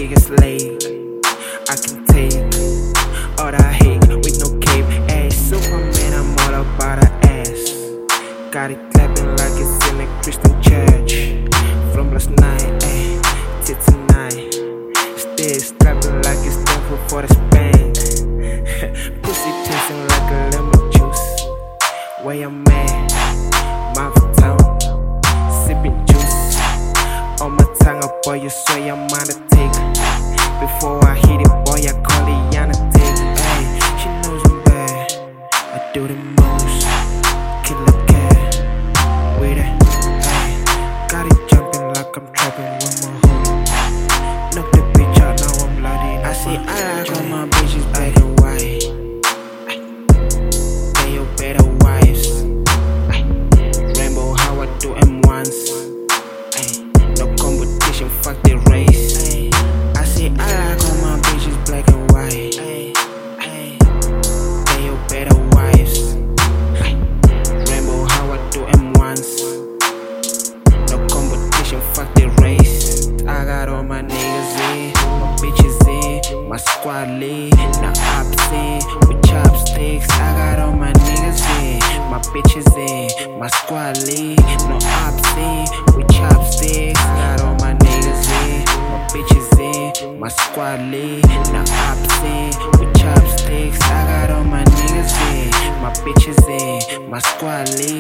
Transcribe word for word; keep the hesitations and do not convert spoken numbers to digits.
niggas late. I can take all that hate with no cape. Hey, Superman, I'm all about her ass. Got it clapping like it's in a Christian church. From last night, ayy, till tonight. Still strapping like it's thankful for the spank. Pussy tasting like a lemon juice. Where I'm at, mouth town, sipping juice. On my tongue, oh boy, you swear I'm on the take. Before I hit it, boy, I call it Yana take. Ay, she knows I'm bad. I do the most. Kill a cat with it. Ay, got it jumping like I'm trapping with my home. Knock the bitch out, now I'm bloody. I see I like all my bitches black and white. Ay, they your better wives. Ay, rainbow, how I do them once. Ay, no competition, fuck the race. Ay, I see I like all my bitches black and white. Ay, ay, they your better wives. Ay, rainbow, how I do them once. No competition, fuck the race. I got all my niggas in, my bitches in, my squad lit, now ops in, with chopsticks. I got all my niggas in, my bitches in, my squad lit, no ops in, with chopsticks. I got all my niggas in, my bitches in, my squad lit, now ops in, with chopsticks. I got all my niggas in, my bitches in, my squad lit.